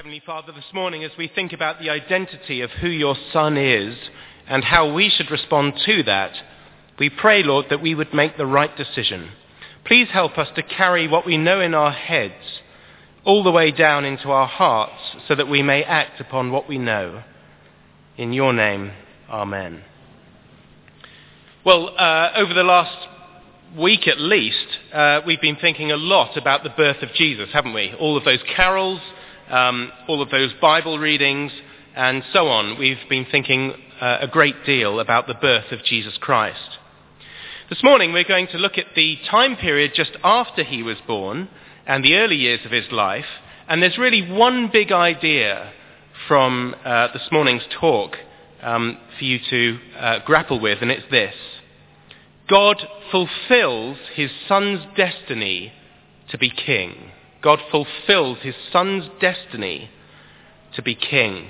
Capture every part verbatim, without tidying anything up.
Heavenly Father, this morning as we think about the identity of who your Son is and how we should respond to that, we pray, Lord, that we would make the right decision. Please help us to carry what we know in our heads all the way down into our hearts so that we may act upon what we know. In your name, amen. Well, uh, over the last week at least, uh, we've been thinking a lot about the birth of Jesus, haven't we? All of those carols, um, all of those Bible readings, and so on. We've been thinking uh, a great deal about the birth of Jesus Christ. This morning we're going to look at the time period just after he was born and the early years of his life, and there's really one big idea from uh, this morning's talk um, for you to uh, grapple with, and it's this. God fulfills his Son's destiny to be king. God fulfills his Son's destiny to be king.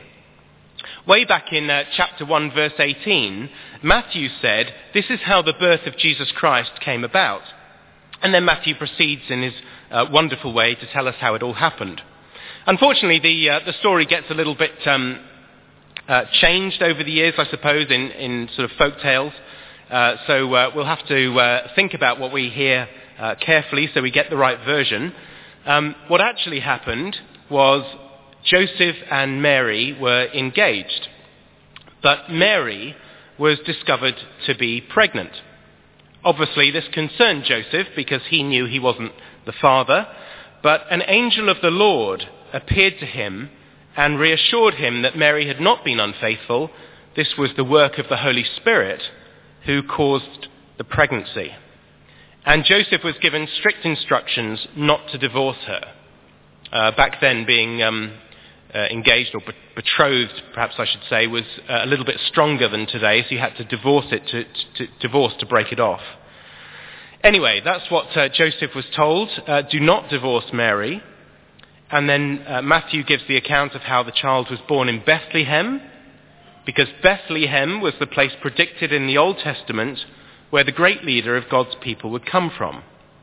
Way back in uh, chapter one, verse eighteen, Matthew said, this is how the birth of Jesus Christ came about. And then Matthew proceeds in his uh, wonderful way to tell us how it all happened. Unfortunately, the uh, the story gets a little bit um, uh, changed over the years, I suppose, in, in sort of folk tales. Uh, so uh, we'll have to uh, think about what we hear uh, carefully so we get the right version. Um, what actually happened was Joseph and Mary were engaged, but Mary was discovered to be pregnant. Obviously, this concerned Joseph because he knew he wasn't the father, but an angel of the Lord appeared to him and reassured him that Mary had not been unfaithful. This was the work of the Holy Spirit who caused the pregnancy. And Joseph was given strict instructions not to divorce her. Uh, back then, being um, uh, engaged or be- betrothed, perhaps I should say, was uh, a little bit stronger than today, so you had to divorce it to, to, to divorce to break it off. Anyway, that's what uh, Joseph was told. Uh, do not divorce Mary. And then uh, Matthew gives the account of how the child was born in Bethlehem, because Bethlehem was the place predicted in the Old Testament where the great leader of God's people would come from.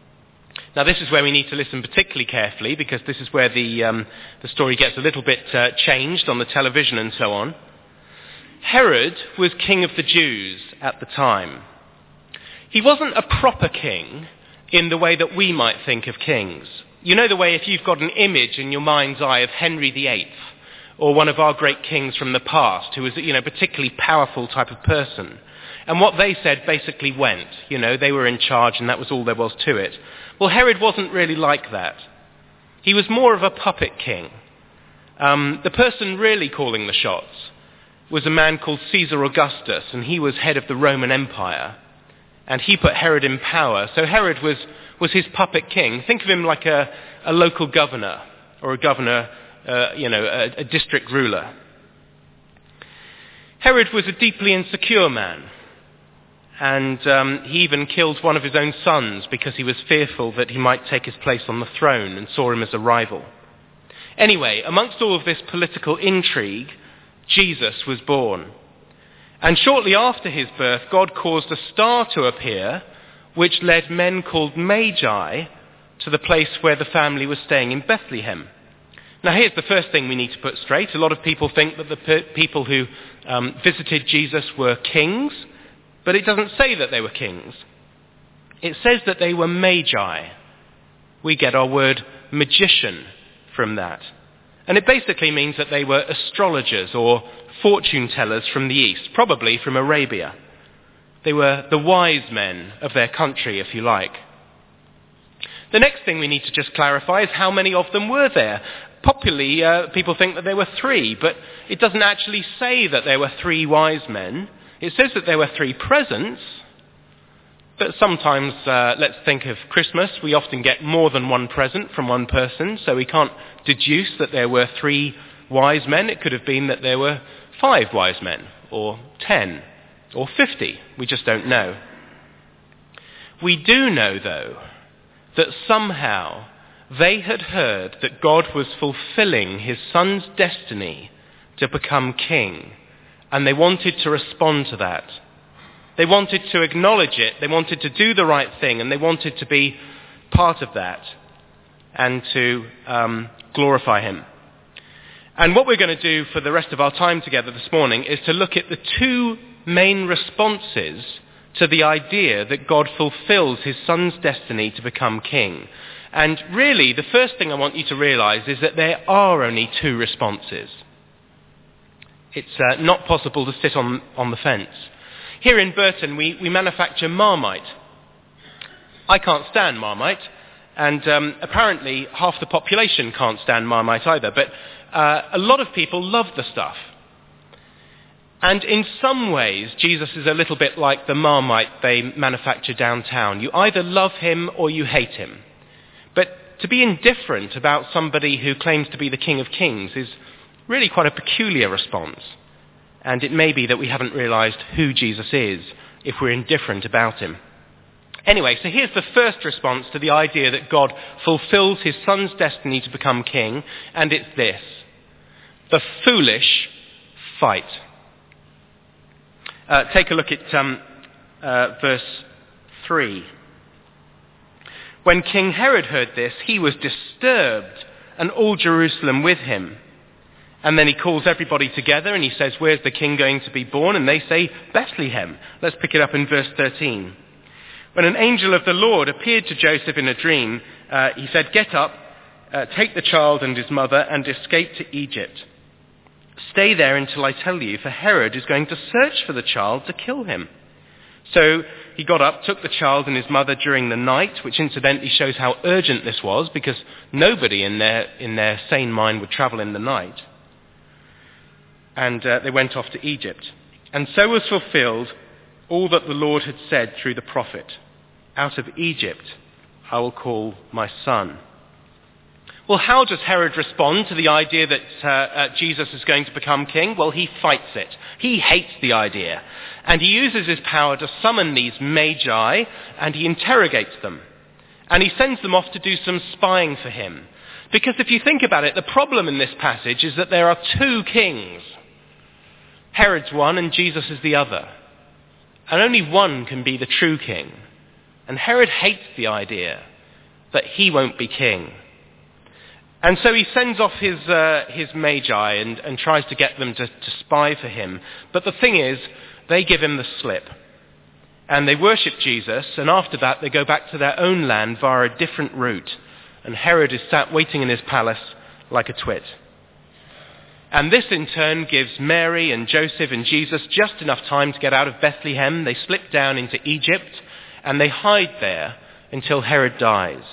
Now this is where we need to listen particularly carefully, because this is where the, um, the story gets a little bit uh, changed on the television and so on. Herod was king of the Jews at the time. He wasn't a proper king in the way that we might think of kings. You know the way if you've got an image in your mind's eye of Henry the Eighth, or one of our great kings from the past, who was, you know, particularly powerful type of person. And what they said basically went. You know, they were in charge and that was all there was to it. Well, Herod wasn't really like that. He was more of a puppet king. Um, the person really calling the shots was a man called Caesar Augustus, and he was head of the Roman Empire. And he put Herod in power. So Herod was, was his puppet king. Think of him like a, a local governor, or a governor Uh, you know, a, a district ruler. Herod was a deeply insecure man, and um, he even killed one of his own sons because he was fearful that he might take his place on the throne and saw him as a rival. Anyway, amongst all of this political intrigue, Jesus was born. And shortly after his birth, God caused a star to appear, which led men called Magi to the place where the family was staying in Bethlehem. Now here's the first thing we need to put straight. A lot of people think that the per- people who um, visited Jesus were kings, but it doesn't say that they were kings. It says that they were magi. We get our word magician from that. And it basically means that they were astrologers or fortune tellers from the east, probably from Arabia. They were the wise men of their country, if you like. The next thing we need to just clarify is how many of them were there. Popularly, uh, people think that there were three, but it doesn't actually say that there were three wise men. It says that there were three presents, but sometimes, uh, let's think of Christmas, we often get more than one present from one person, so we can't deduce that there were three wise men. It could have been that there were five wise men, or ten, or fifty. We just don't know. We do know, though, that somehow they had heard that God was fulfilling his Son's destiny to become king, and they wanted to respond to that. They wanted to acknowledge it, they wanted to do the right thing, and they wanted to be part of that and to um, glorify him. And what we're going to do for the rest of our time together this morning is to look at the two main responses to the idea that God fulfills his son's destiny to become king. And really, the first thing I want you to realize is that there are only two responses. It's uh, not possible to sit on, on the fence. Here in Burton, we, we manufacture Marmite. I can't stand Marmite, and um, apparently half the population can't stand Marmite either, but uh, a lot of people love the stuff. And in some ways, Jesus is a little bit like the Marmite they manufacture downtown. You either love him or you hate him. But to be indifferent about somebody who claims to be the King of Kings is really quite a peculiar response. And it may be that we haven't realized who Jesus is if we're indifferent about him. Anyway, so here's the first response to the idea that God fulfills his son's destiny to become king, and it's this: the foolish fight. Uh, take a look at um, uh, verse three. When King Herod heard this, he was disturbed, and all Jerusalem with him. And then he calls everybody together and he says, where's the king going to be born? And they say, Bethlehem. Let's pick it up in verse thirteen. When an angel of the Lord appeared to Joseph in a dream, uh, he said, get up, uh, take the child and his mother and escape to Egypt. Stay there until I tell you, for Herod is going to search for the child to kill him. So he got up, took the child and his mother during the night, which incidentally shows how urgent this was, because nobody in their, in their sane mind would travel in the night. And uh, they went off to Egypt. And so was fulfilled all that the Lord had said through the prophet. Out of Egypt I will call my son. Well, how does Herod respond to the idea that uh, uh, Jesus is going to become king? Well, he fights it. He hates the idea. And he uses his power to summon these magi, and he interrogates them. And he sends them off to do some spying for him. Because if you think about it, the problem in this passage is that there are two kings. Herod's one and Jesus is the other. And only one can be the true king. And Herod hates the idea that he won't be king. And so he sends off his uh, his magi and, and tries to get them to, to spy for him. But the thing is, they give him the slip. And they worship Jesus, and after that they go back to their own land via a different route. And Herod is sat waiting in his palace like a twit. And this in turn gives Mary and Joseph and Jesus just enough time to get out of Bethlehem. They slip down into Egypt, and they hide there until Herod dies.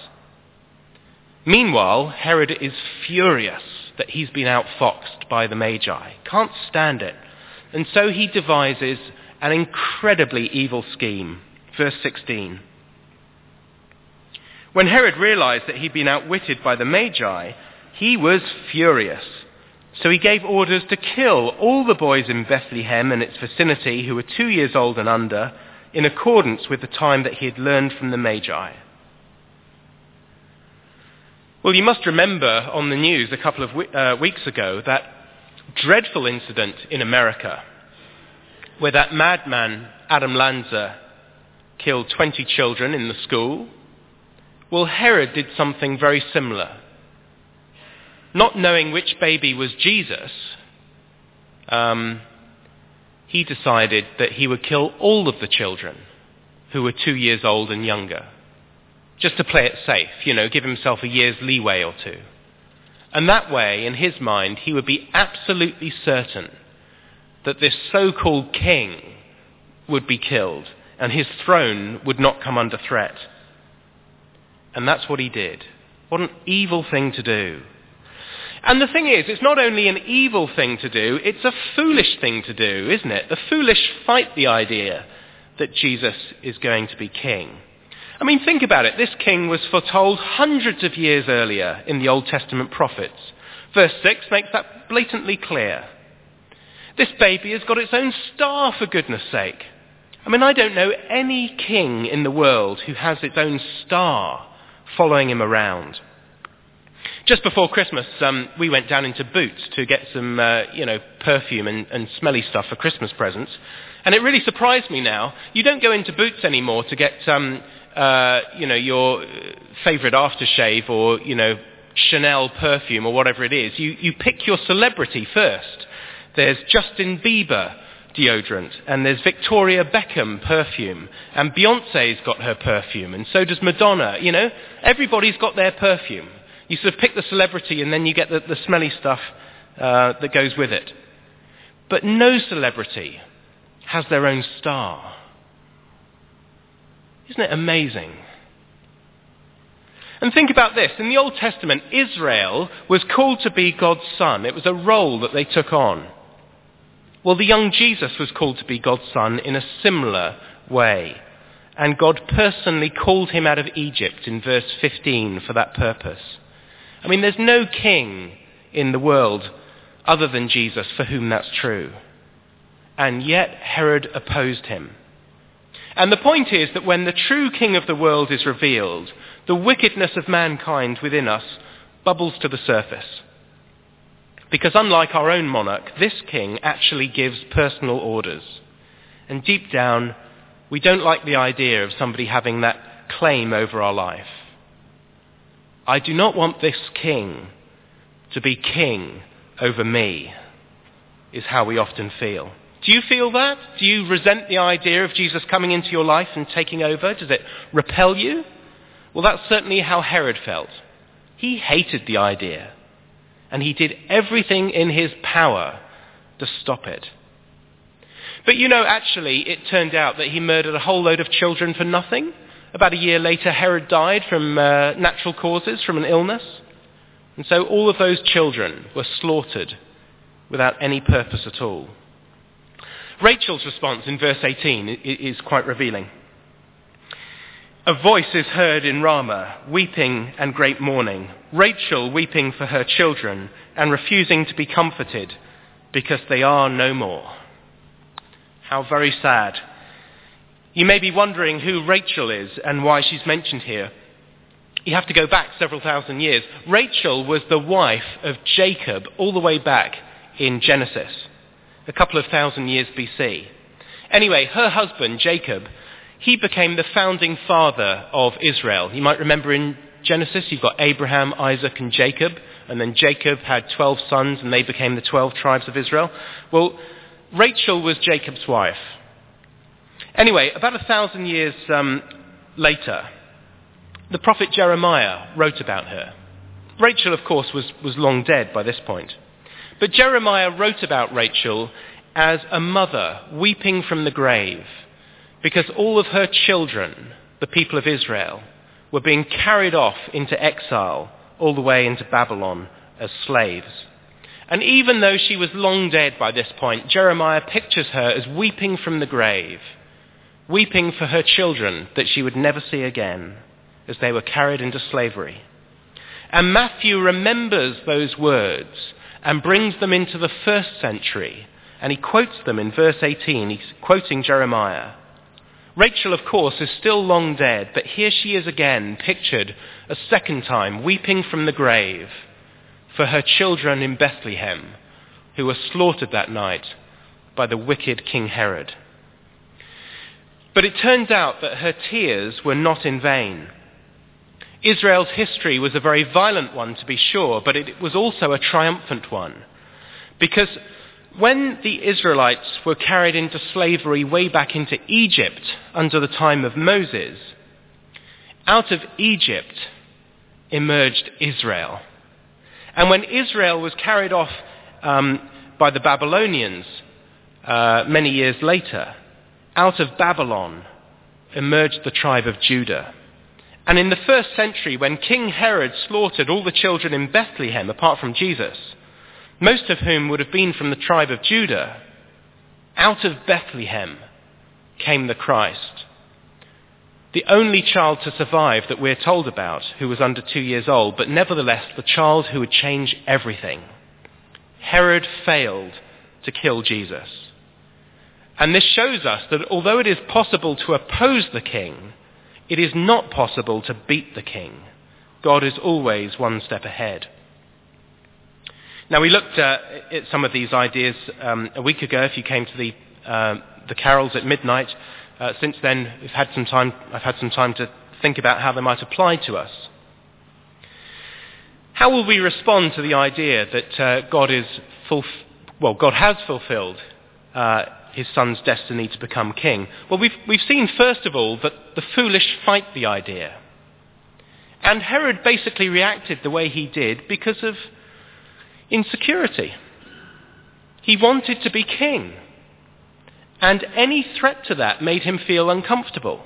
Meanwhile, Herod is furious that he's been outfoxed by the Magi. Can't stand it. And so he devises an incredibly evil scheme. Verse sixteen. When Herod realized that he'd been outwitted by the Magi, he was furious. So he gave orders to kill all the boys in Bethlehem and its vicinity who were two years old and under, in accordance with the time that he had learned from the Magi. Well, you must remember on the news a couple of we- uh, weeks ago that dreadful incident in America where that madman Adam Lanza killed twenty children in the school. Well, Herod did something very similar. Not knowing which baby was Jesus, um, he decided that he would kill all of the children who were two years old and younger. Just to play it safe, you know, give himself a year's leeway or two. And that way, in his mind, he would be absolutely certain that this so-called king would be killed and his throne would not come under threat. And that's what he did. What an evil thing to do. And the thing is, it's not only an evil thing to do, it's a foolish thing to do, isn't it? The foolish fight the idea that Jesus is going to be king. I mean, think about it. This king was foretold hundreds of years earlier in the Old Testament prophets. Verse six makes that blatantly clear. This baby has got its own star, for goodness sake. I mean, I don't know any king in the world who has its own star following him around. Just before Christmas, um, we went down into Boots to get some, uh, you know, perfume and, and smelly stuff for Christmas presents. And it really surprised me now. You don't go into Boots anymore to get, um, uh, you know, your favourite aftershave or, you know, Chanel perfume or whatever it is, you, you pick your celebrity first. There's Justin Bieber deodorant, and there's Victoria Beckham perfume, and Beyonce's got her perfume, and so does Madonna. You know, everybody's got their perfume. You sort of pick the celebrity, and then you get the, the smelly stuff uh, that goes with it. But no celebrity has their own star. Isn't it amazing? And think about this. In the Old Testament, Israel was called to be God's son. It was a role that they took on. Well, the young Jesus was called to be God's son in a similar way. And God personally called him out of Egypt in verse fifteen for that purpose. I mean, there's no king in the world other than Jesus for whom that's true. And yet Herod opposed him. And the point is that when the true king of the world is revealed, the wickedness of mankind within us bubbles to the surface. Because unlike our own monarch, this king actually gives personal orders. And deep down, we don't like the idea of somebody having that claim over our life. I do not want this king to be king over me, is how we often feel. Do you feel that? Do you resent the idea of Jesus coming into your life and taking over? Does it repel you? Well, that's certainly how Herod felt. He hated the idea, and he did everything in his power to stop it. But you know, actually, it turned out that he murdered a whole load of children for nothing. About a year later, Herod died from uh, natural causes, from an illness. And so all of those children were slaughtered without any purpose at all. Rachel's response in verse eighteen is quite revealing. A voice is heard in Ramah, weeping and great mourning, Rachel weeping for her children and refusing to be comforted because they are no more. How very sad. You may be wondering who Rachel is and why she's mentioned here. You have to go back several thousand years. Rachel was the wife of Jacob all the way back in Genesis, a couple of thousand years B C. Anyway, her husband, Jacob, he became the founding father of Israel. You might remember in Genesis, you've got Abraham, Isaac, and Jacob, and then Jacob had twelve sons, and they became the twelve tribes of Israel. Well, Rachel was Jacob's wife. Anyway, about a thousand years um, later, the prophet Jeremiah wrote about her. Rachel, of course, was, was long dead by this point. But Jeremiah wrote about Rachel as a mother weeping from the grave because all of her children, the people of Israel, were being carried off into exile all the way into Babylon as slaves. And even though she was long dead by this point, Jeremiah pictures her as weeping from the grave, weeping for her children that she would never see again as they were carried into slavery. And Matthew remembers those words and brings them into the first century, and he quotes them in verse eighteen. He's quoting Jeremiah. Rachel, of course, is still long dead, but here she is again, pictured a second time, weeping from the grave for her children in Bethlehem, who were slaughtered that night by the wicked King Herod. But it turns out that her tears were not in vain. Israel's history was a very violent one, to be sure, but it was also a triumphant one. Because when the Israelites were carried into slavery way back into Egypt under the time of Moses, out of Egypt emerged Israel. And when Israel was carried off um, by the Babylonians uh, many years later, out of Babylon emerged the tribe of Judah. And in the first century, when King Herod slaughtered all the children in Bethlehem, apart from Jesus, most of whom would have been from the tribe of Judah, out of Bethlehem came the Christ. The only child to survive that we're told about, who was under two years old, but nevertheless the child who would change everything. Herod failed to kill Jesus. And this shows us that although it is possible to oppose the king, it is not possible to beat the king. God is always one step ahead. Now, we looked uh, at some of these ideas um, a week ago, if you came to the, uh, the carols at midnight. Uh, since then, we've had some time, I've had some time to think about how they might apply to us. How will we respond to the idea that uh, God is fulf- well, God has fulfilled uh, his son's destiny to become king? Well, we've we've seen first of all that the foolish fight the idea. And Herod basically reacted the way he did because of insecurity. He wanted to be king. And any threat to that made him feel uncomfortable.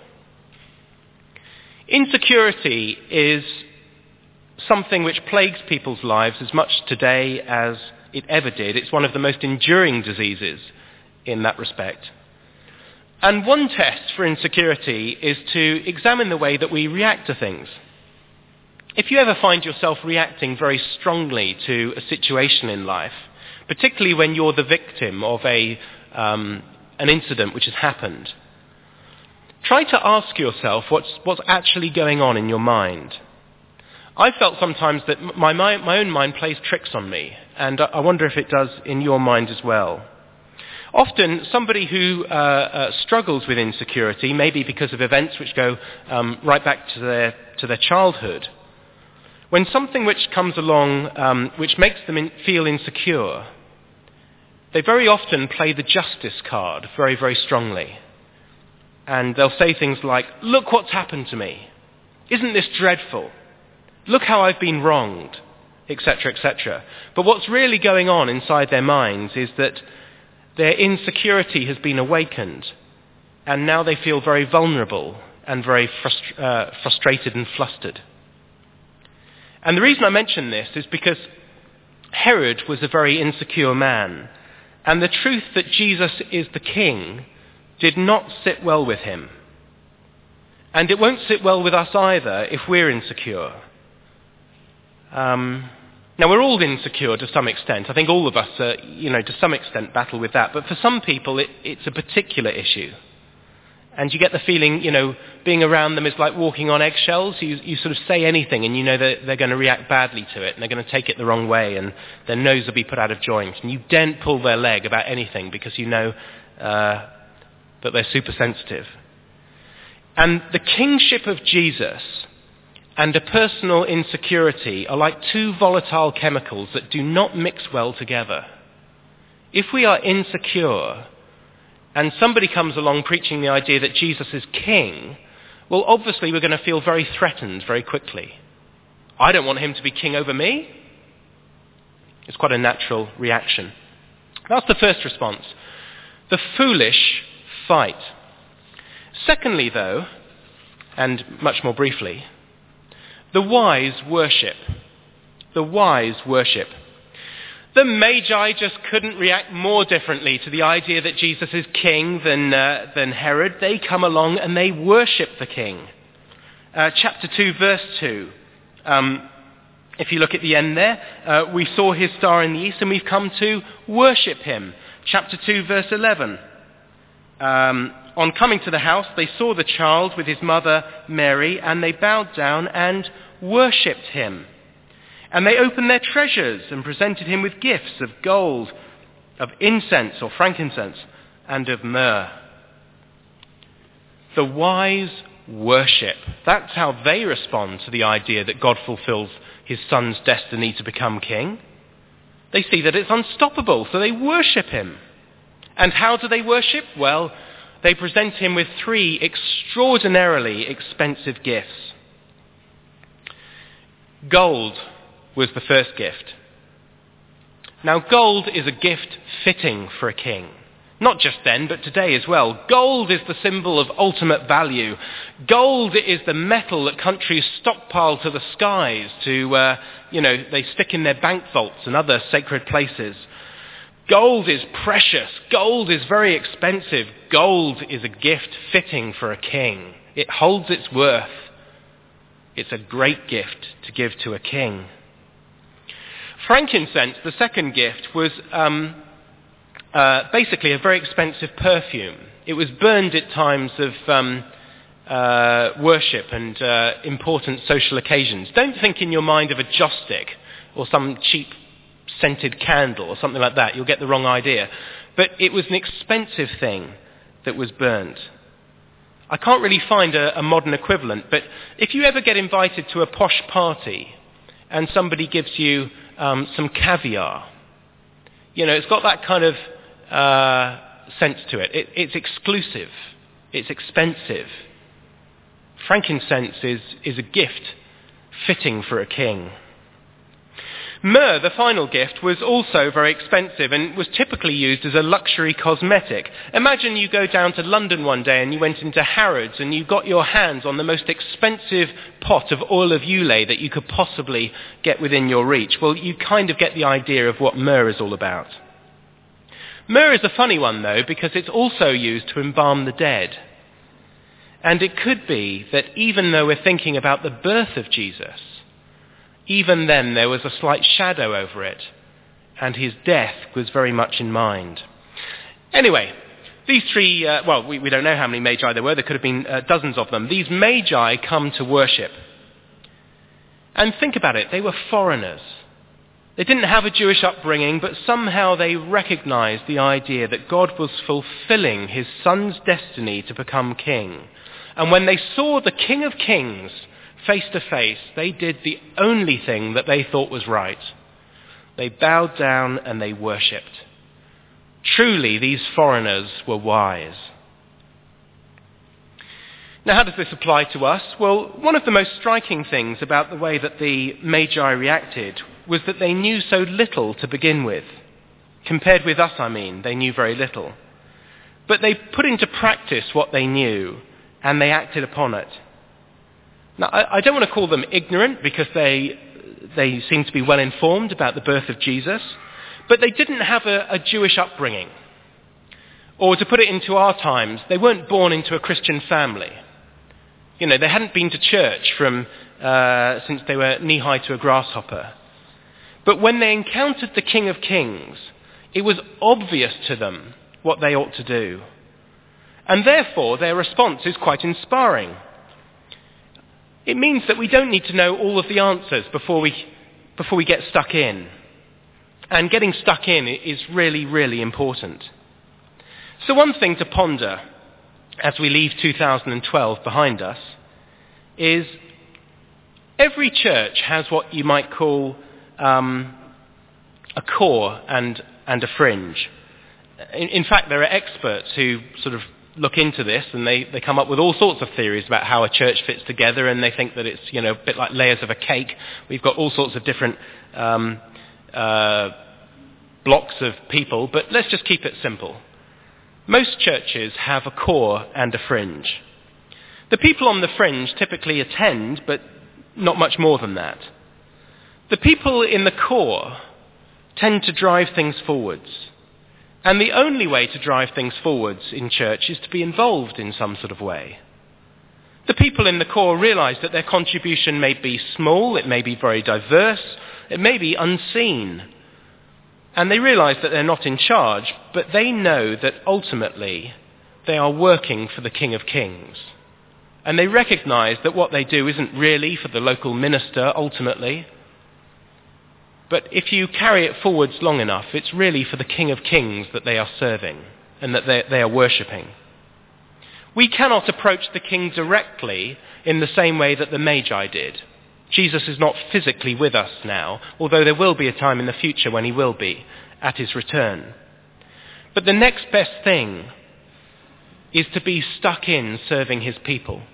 Insecurity is something which plagues people's lives as much today as it ever did. It's one of the most enduring diseases in that respect. And one test for insecurity is to examine the way that we react to things. If you ever find yourself reacting very strongly to a situation in life, particularly when you're the victim of a um, an incident which has happened, try to ask yourself what's what's actually going on in your mind. I felt sometimes that my, my, my own mind plays tricks on me, and I wonder if it does in your mind as well. Often, somebody who uh, uh, struggles with insecurity, maybe because of events which go um, right back to their to their childhood, when something which comes along um, which makes them in, feel insecure, they very often play the justice card very, very strongly. And they'll say things like, "Look what's happened to me. Isn't this dreadful? Look how I've been wronged," et cetera, et cetera. But what's really going on inside their minds is that their insecurity has been awakened, and now they feel very vulnerable and very frust- uh, frustrated and flustered. And the reason I mention this is because Herod was a very insecure man, and the truth that Jesus is the king did not sit well with him. And it won't sit well with us either if we're insecure. Um, now, we're all insecure to some extent. I think all of us, uh, you know, to some extent battle with that. But for some people, it, it's a particular issue. And you get the feeling, you know, being around them is like walking on eggshells. You, you sort of say anything and you know that they're going to react badly to it and they're going to take it the wrong way and their nose will be put out of joint. And you daren't pull their leg about anything because you know uh, that they're super sensitive. And the kingship of Jesus and a personal insecurity are like two volatile chemicals that do not mix well together. If we are insecure and somebody comes along preaching the idea that Jesus is king, well, obviously we're going to feel very threatened very quickly. I don't want him to be king over me. It's quite a natural reaction. That's the first response. The foolish fight. Secondly, though, and much more briefly, the wise worship. The wise worship. The Magi just couldn't react more differently to the idea that Jesus is king than, uh, than Herod. They come along and they worship the king. Uh, chapter two, verse two. Um, if you look at the end there, uh, we saw his star in the east and we've come to worship him. Chapter two, verse eleven. Um, on coming to the house, they saw the child with his mother Mary, and they bowed down and worshipped him. And they opened their treasures and presented him with gifts of gold, of incense or frankincense, and of myrrh. The wise worship. That's how they respond to the idea that God fulfills his son's destiny to become king. They see that it's unstoppable, so they worship him. And how do they worship? Well, they present him with three extraordinarily expensive gifts. Gold was the first gift. Now, gold is a gift fitting for a king. Not just then, but today as well. Gold is the symbol of ultimate value. Gold is the metal that countries stockpile to the skies to, uh, you know, they stick in their bank vaults and other sacred places. Gold is precious. Gold is very expensive. Gold is a gift fitting for a king. It holds its worth. It's a great gift to give to a king. Frankincense, the second gift, was um, uh, basically a very expensive perfume. It was burned at times of um, uh, worship and uh, important social occasions. Don't think in your mind of a joss stick or some cheap scented candle or something like that. You'll get the wrong idea. But it was an expensive thing that was burned. I can't really find a, a modern equivalent, but if you ever get invited to a posh party and somebody gives you um, some caviar. You know, it's got that kind of uh, sense to it. it. It's exclusive. It's expensive. Frankincense is, is a gift fitting for a king. Myrrh, the final gift, was also very expensive and was typically used as a luxury cosmetic. Imagine you go down to London one day and you went into Harrods and you got your hands on the most expensive pot of oil of Ulay that you could possibly get within your reach. Well, you kind of get the idea of what myrrh is all about. Myrrh is a funny one, though, because it's also used to embalm the dead. And it could be that even though we're thinking about the birth of Jesus, even then there was a slight shadow over it, and his death was very much in mind. Anyway, these three, uh, well, we, we don't know how many magi there were. There could have been uh, dozens of them. These magi come to worship. And think about it, they were foreigners. They didn't have a Jewish upbringing, but somehow they recognized the idea that God was fulfilling his son's destiny to become king. And when they saw the King of Kings face to face, they did the only thing that they thought was right. They bowed down and they worshipped. Truly, these foreigners were wise. Now, how does this apply to us? Well, one of the most striking things about the way that the Magi reacted was that they knew so little to begin with. Compared with us, I mean, they knew very little. But they put into practice what they knew, and they acted upon it. Now, I, I don't want to call them ignorant, because they, they seem to be well informed about the birth of Jesus, but they didn't have a, a Jewish upbringing. Or to put it into our times, they weren't born into a Christian family. You know, they hadn't been to church from uh, since they were knee-high to a grasshopper. But when they encountered the King of Kings, it was obvious to them what they ought to do. And therefore, their response is quite inspiring. It means that we don't need to know all of the answers before we, before we get stuck in. And getting stuck in is really, really important. So one thing to ponder as we leave two thousand twelve behind us is every church has what you might call um, a core and, and a fringe. In, in fact, there are experts who sort of look into this, and they, they come up with all sorts of theories about how a church fits together, and they think that it's, you know, a bit like layers of a cake. We've got all sorts of different um, uh, blocks of people, but let's just keep it simple. Most churches have a core and a fringe. The people on the fringe typically attend, but not much more than that. The people in the core tend to drive things forwards. And the only way to drive things forwards in church is to be involved in some sort of way. The people in the core realize that their contribution may be small, it may be very diverse, it may be unseen. And they realize that they're not in charge, but they know that ultimately they are working for the King of Kings. And they recognize that what they do isn't really for the local minister ultimately, but if you carry it forwards long enough, it's really for the King of Kings that they are serving and that they, they are worshipping. We cannot approach the King directly in the same way that the Magi did. Jesus is not physically with us now, although there will be a time in the future when he will be at his return. But the next best thing is to be stuck in serving his people.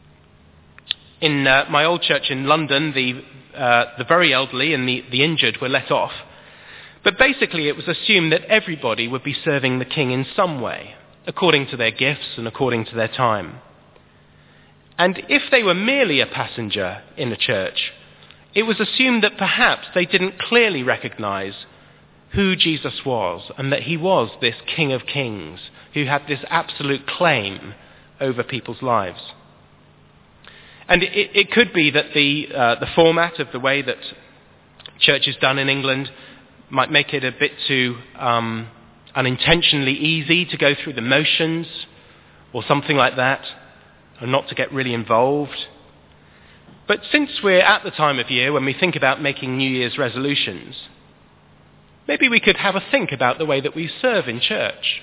In uh, my old church in London, the uh, the very elderly and the, the injured were let off. But basically it was assumed that everybody would be serving the King in some way, according to their gifts and according to their time. And if they were merely a passenger in a church, it was assumed that perhaps they didn't clearly recognize who Jesus was and that he was this King of Kings who had this absolute claim over people's lives. And it, it could be that the, uh, the format of the way that church is done in England might make it a bit too um, unintentionally easy to go through the motions or something like that, and not to get really involved. But since we're at the time of year when we think about making New Year's resolutions, maybe we could have a think about the way that we serve in church.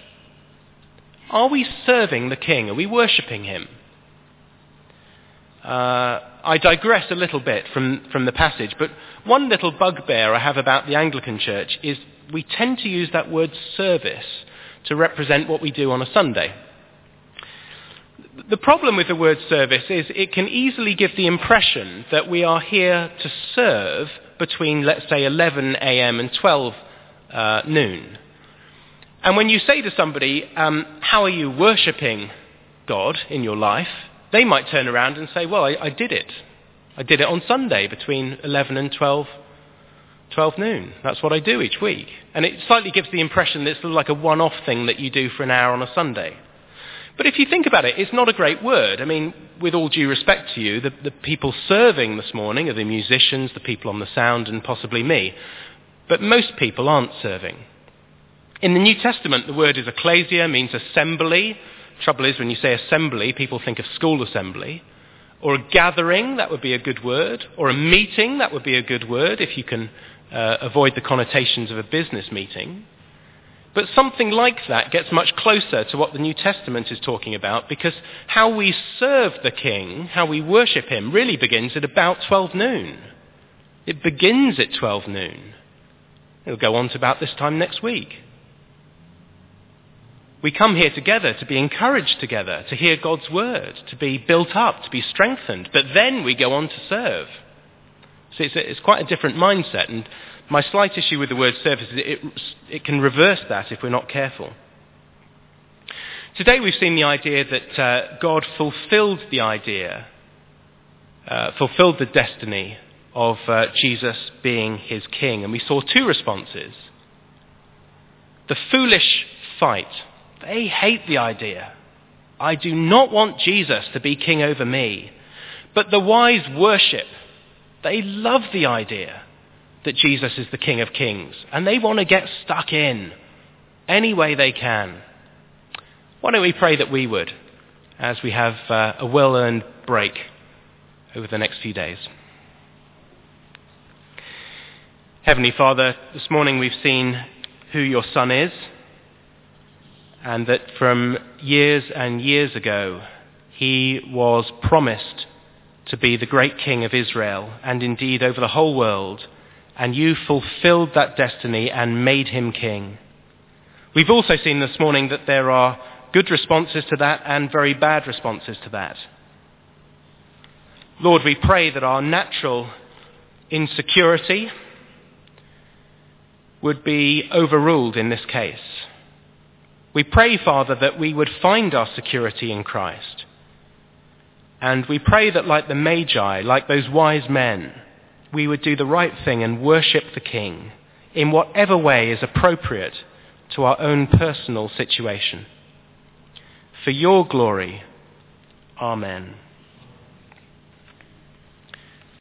Are we serving the King? Are we worshipping him? Uh, I digress a little bit from, from the passage, but one little bugbear I have about the Anglican Church is we tend to use that word service to represent what we do on a Sunday. The problem with the word service is it can easily give the impression that we are here to serve between, let's say, eleven a.m. and twelve uh, noon. And when you say to somebody, um, how are you worshipping God in your life? They might turn around and say, well, I, I did it. I did it on Sunday between eleven and twelve, twelve noon. That's what I do each week. And it slightly gives the impression that it's sort of like a one-off thing that you do for an hour on a Sunday. But if you think about it, it's not a great word. I mean, with all due respect to you, the, the people serving this morning are the musicians, the people on the sound, and possibly me. But most people aren't serving. In the New Testament, the word is ecclesia, means assembly. Trouble is, when you say assembly, people think of school assembly. Or a gathering, that would be a good word. Or a meeting, that would be a good word, if you can uh, avoid the connotations of a business meeting. But something like that gets much closer to what the New Testament is talking about, because how we serve the King, how we worship him, really begins at about twelve noon. It begins at twelve noon. It'll go on to about this time next week. We come here together to be encouraged together, to hear God's word, to be built up, to be strengthened. But then we go on to serve. So it's, a, it's quite a different mindset. And my slight issue with the word service is it, it can reverse that if we're not careful. Today we've seen the idea that uh, God fulfilled the idea, uh, fulfilled the destiny of uh, Jesus being his king. And we saw two responses. The foolish fight. They hate the idea. I do not want Jesus to be king over me. But the wise worship. They love the idea that Jesus is the King of Kings. And they want to get stuck in any way they can. Why don't we pray that we would, as we have uh, a well-earned break over the next few days. Heavenly Father, this morning we've seen who your Son is, and that from years and years ago, he was promised to be the great King of Israel, and indeed over the whole world, and you fulfilled that destiny and made him king. We've also seen this morning that there are good responses to that and very bad responses to that. Lord, we pray that our natural insecurity would be overruled in this case. We pray, Father, that we would find our security in Christ. And we pray that like the Magi, like those wise men, we would do the right thing and worship the King in whatever way is appropriate to our own personal situation. For your glory, amen.